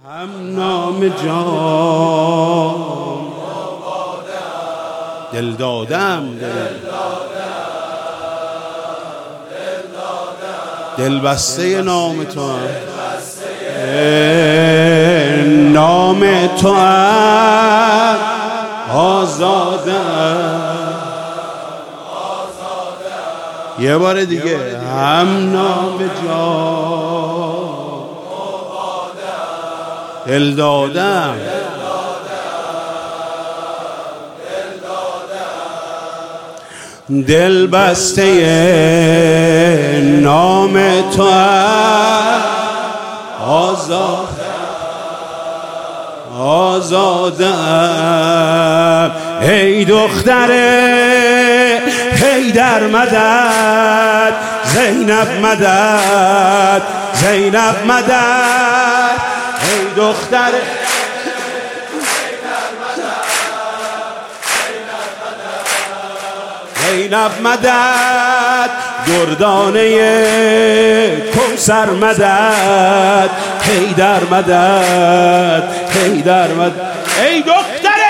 هم نام جام دل دادم دل بسته نام تو هم نام تو هم آزادم یه بار دیگه هم نام جام دل دادم دل بسته نام تو آزادم ای دختر حیدر مدد زینب مدد زینب مدد ای دختر زینب مدد دردانه کوثر مدد حیدر مدد حیدر مدد ای دختر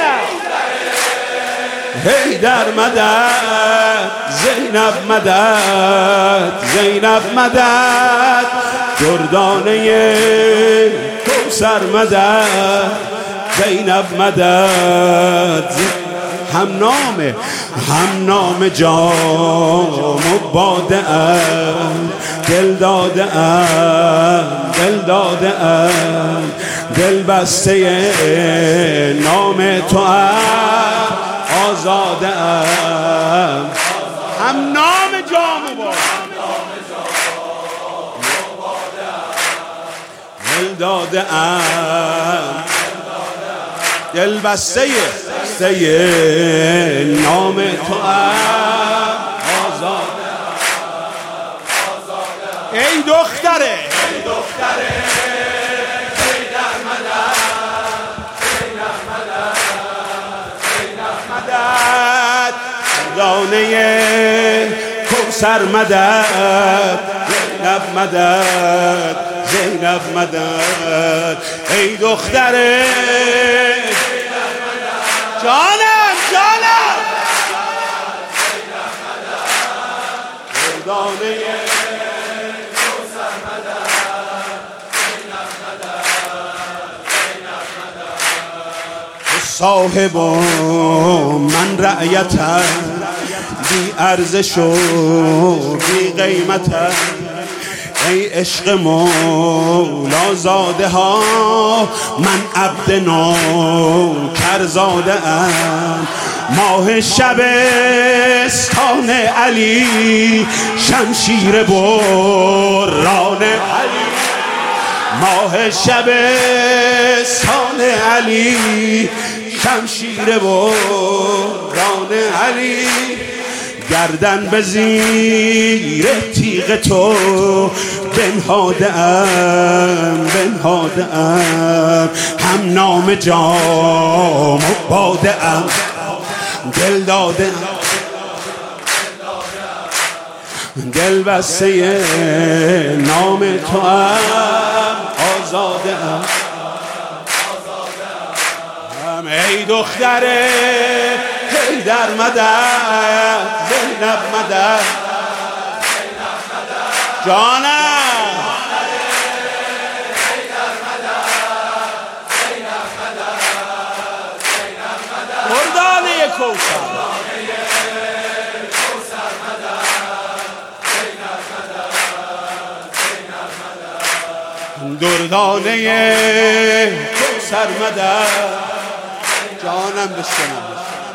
حیدر مدد زینب مدد زینب مدد دردانه کوثر مدد زینب مدد هم نام جام و باده ام دل داده ام دل داده ام دل بسته نام تو ام آزاده ام هم نام جام و باده دل داده ام دل بسته نام تو آزاده ای دختره حیدر مدد دانه کوثر مدد زینب مدد زینب مدد ای دختره جانم دردانه کوثر مدد زینب مدد صاحب من رعیتم بی ارزش و بی قیمتم ای عشق مولا زاده ها من عبد نوکر زاده ام ماه شبستان علی شمشیر بران علی ماه شبستان علی شمشیر بران علی گردن به زیر تیغ تو بنهاده ام هم نام جام و باده ام دل داده دل بسته نام تو ام آزاده ام ای دختر حیدر مدد زینب مدد جانم دردانه کوثر دردانه کوثر مدد جانم بشنم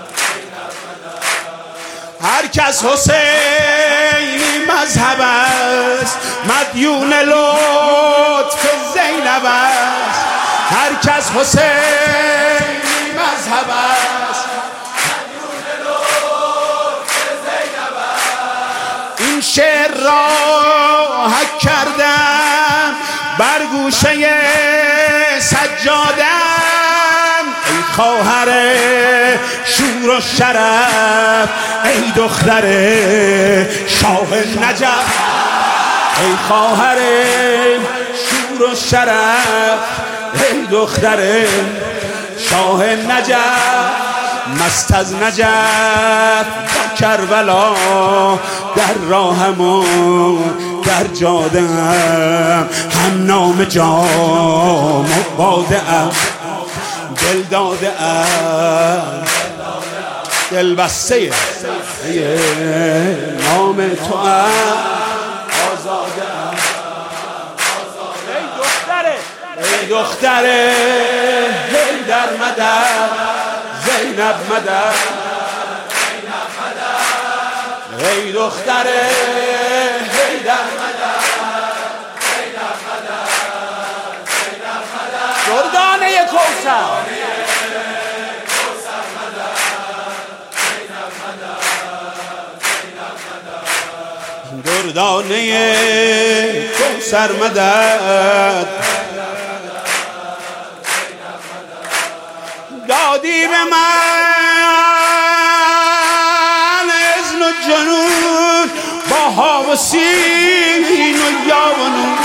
هر کس حسینی مذهب است مدیون لطف زینب است هر کس حسینی مذهب است مدیون لطف زینب است این شعر را حک کردم بر گوشه سجادم ای خواهر شور و شرف ای دختر شاه نجف ای خواهر شور و شرف دختر شاه نجف، مست از نجف در کربلا، در راهمون در جاده‌ام، هم نام جام و باده‌ام، دل داده‌ام، دل بسته نام تو آزاده‌ام. ای دختره هی در مدد، زینب مدد، ای دختره هی در مدد، دردانه کوثر، دردانه کوثر مدد، دادی به من اذن و جنون، با ها و سین و یا و نون،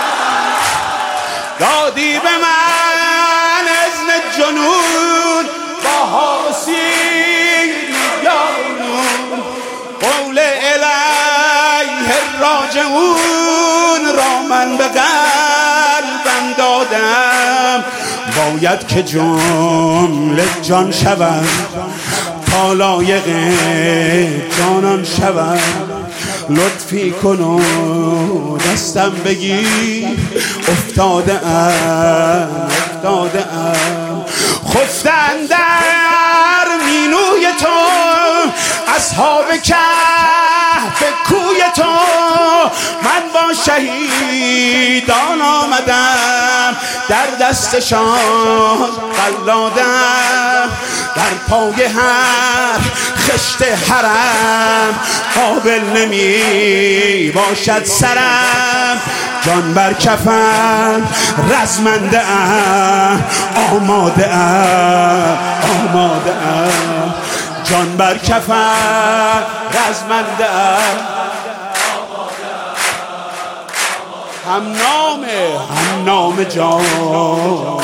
دادی به من اذن جنون، با ها و سین و یا و نون، قول الیه راجعون را من به قلبم دادم، باید که جمله جان شوم تا لایق جانان شوم، لطفی کن و دستم بگیر، افتاده ام خفتن در مینوی تو، اصحاب کهف کوی تو، من با شهیدان آمدم، در دستشان قلادم، در پای هر خشت حرم قابل نمی باشد سرم، جان بر کفن رزمنده ام، آماده ام، جان بر کفن رزمنده ام، هم نام جان،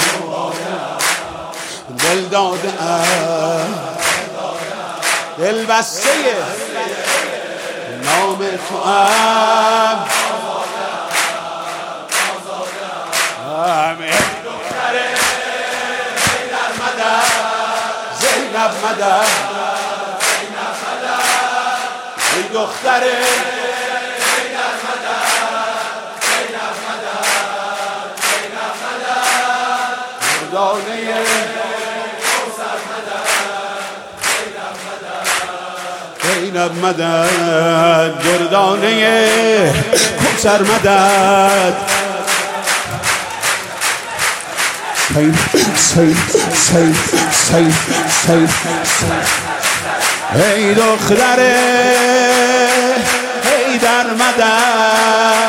دل داده ام، دل بسته نام تو ام، زینب مدد، ای دختره دردانه زینب مدد، دردانه کوثر مدد، ای دختره ای در مدد.